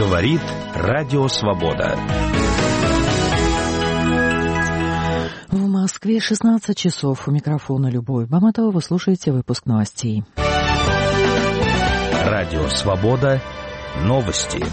Говорит Радио Свобода. В Москве 16 часов. У микрофона Любовь Баматова. Вы слушаете выпуск новостей. Радио Свобода. Новости.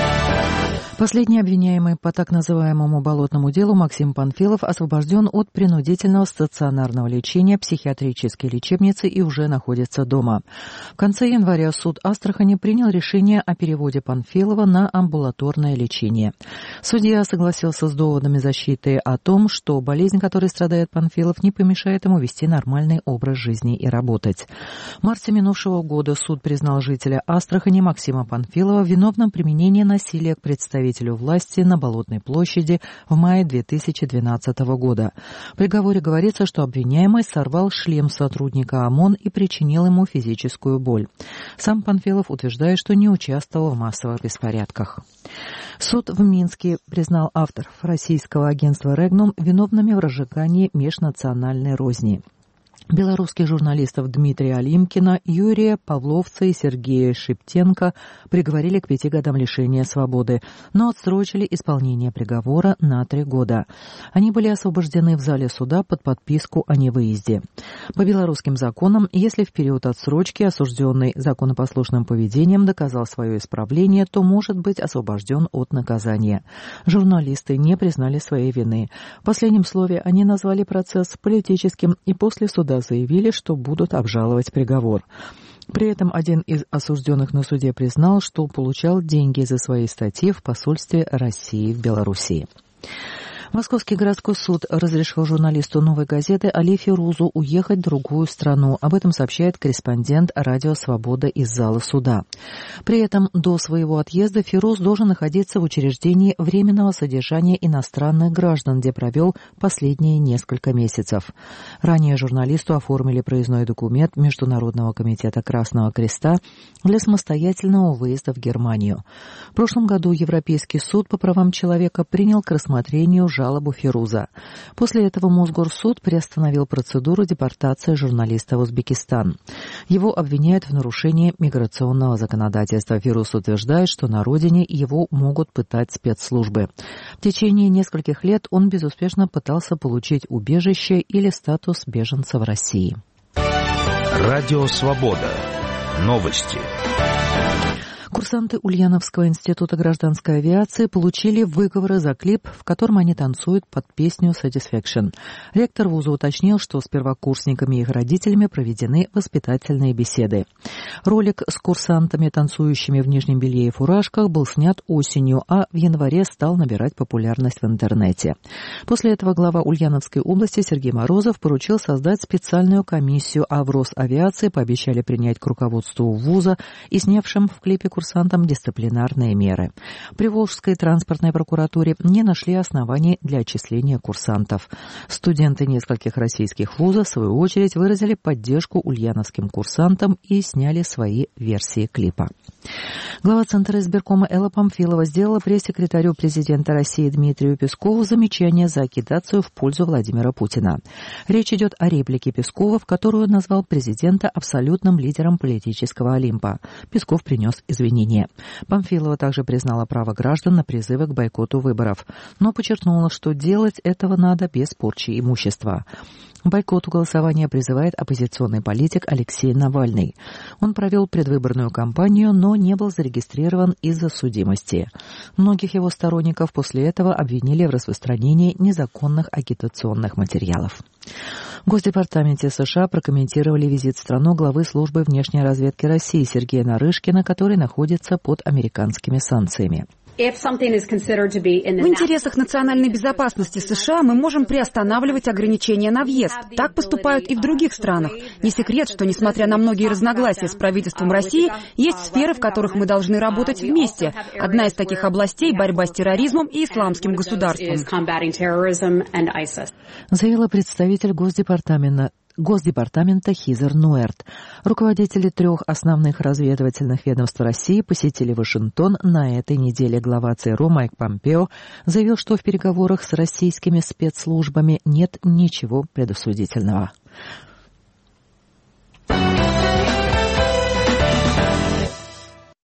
Последний обвиняемый по так называемому болотному делу Максим Панфилов освобожден от принудительного стационарного лечения психиатрической лечебницы и уже находится дома. В конце января суд Астрахани принял решение о переводе Панфилова на амбулаторное лечение. Судья согласился с доводами защиты о том, что болезнь, которой страдает Панфилов, не помешает ему вести нормальный образ жизни и работать. В марте минувшего года суд признал жителя Астрахани Максима Панфилова виновным в применении насилия к представителю власти на Болотной площади в мае 2012 года. В приговоре говорится, что обвиняемый сорвал шлем сотрудника ОМОН и причинил ему физическую боль. Сам Панфилов утверждает, что не участвовал в массовых беспорядках. Суд в Минске признал авторов российского агентства «Регнум» виновными в разжигании межнациональной розни. Белорусских журналистов Дмитрия Олимкина, Юрия Павловца и Сергея Шептенко приговорили к 5 годам лишения свободы, но отсрочили исполнение приговора на 3 года. Они были освобождены в зале суда под подписку о невыезде. По белорусским законам, если в период отсрочки осужденный законопослушным поведением доказал свое исправление, то может быть освобожден от наказания. Журналисты не признали своей вины. В последнем слове они назвали процесс политическим и после суда заявили, что будут обжаловать приговор. При этом один из осужденных на суде признал, что получал деньги за свои статьи в посольстве России в Белоруссии. Московский городской суд разрешил журналисту «Новой газеты» Али Фирузу уехать в другую страну. Об этом сообщает корреспондент «Радио Свобода» из зала суда. При этом до своего отъезда Фируз должен находиться в учреждении временного содержания иностранных граждан, где провел последние несколько месяцев. Ранее журналисту оформили проездной документ Международного комитета Красного Креста для самостоятельного выезда в Германию. В прошлом году Европейский суд по правам человека принял к рассмотрению жалобу Фируза. После этого Мосгорсуд приостановил процедуру депортации журналиста в Узбекистан. Его обвиняют в нарушении миграционного законодательства. Фируз утверждает, что на родине его могут пытать спецслужбы. В течение нескольких лет он безуспешно пытался получить убежище или статус беженца в России. Радио Свобода. Новости. Курсанты Ульяновского института гражданской авиации получили выговоры за клип, в котором они танцуют под песню «Satisfaction». Ректор вуза уточнил, что с первокурсниками и их родителями проведены воспитательные беседы. Ролик с курсантами, танцующими в нижнем белье и фуражках, был снят осенью, а в январе стал набирать популярность в интернете. После этого глава Ульяновской области Сергей Морозов поручил создать специальную комиссию, а в Росавиации пообещали принять к руководству вуза и снявшим в клипе курсантам дисциплинарные меры. При Волжской транспортной прокуратуре не нашли оснований для отчисления курсантов. Студенты нескольких российских вузов, в свою очередь, выразили поддержку ульяновским курсантам и сняли свои версии клипа. Глава Центра избиркома Элла Памфилова сделала пресс-секретарю президента России Дмитрию Пескову замечание за агитацию в пользу Владимира Путина. Речь идет о реплике Пескова, в которую он назвал президента абсолютным лидером политического Олимпа. Песков принес извинения. Памфилова также признала право граждан на призывы к бойкоту выборов, но подчеркнула, что делать этого надо без порчи имущества. К бойкоту голосования призывает оппозиционный политик Алексей Навальный. Он провел предвыборную кампанию, но не был зарегистрирован из-за судимости. Многих его сторонников после этого обвинили в распространении незаконных агитационных материалов. В Госдепартаменте США прокомментировали визит в страну главы службы внешней разведки России Сергея Нарышкина, который находится под американскими санкциями. В интересах национальной безопасности США мы можем приостанавливать ограничения на въезд. Так поступают и в других странах. Не секрет, что, несмотря на многие разногласия с правительством России, есть сферы, в которых мы должны работать вместе. Одна из таких областей – борьба с терроризмом и исламским государством. Заявила представитель Госдепартамента Хизер Нуэрт. Руководители 3 основных разведывательных ведомств России посетили Вашингтон на этой неделе. Глава ЦРУ Майк Помпео заявил, что в переговорах с российскими спецслужбами нет ничего предосудительного.